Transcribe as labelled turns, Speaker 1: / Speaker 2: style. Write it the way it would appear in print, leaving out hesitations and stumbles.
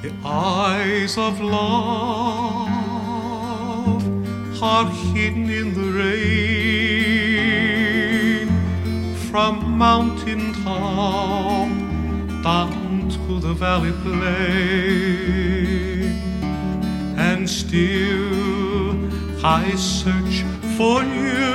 Speaker 1: The eyes of love are hidden in the rain, from mountain top down to the valley plain. And still I search for you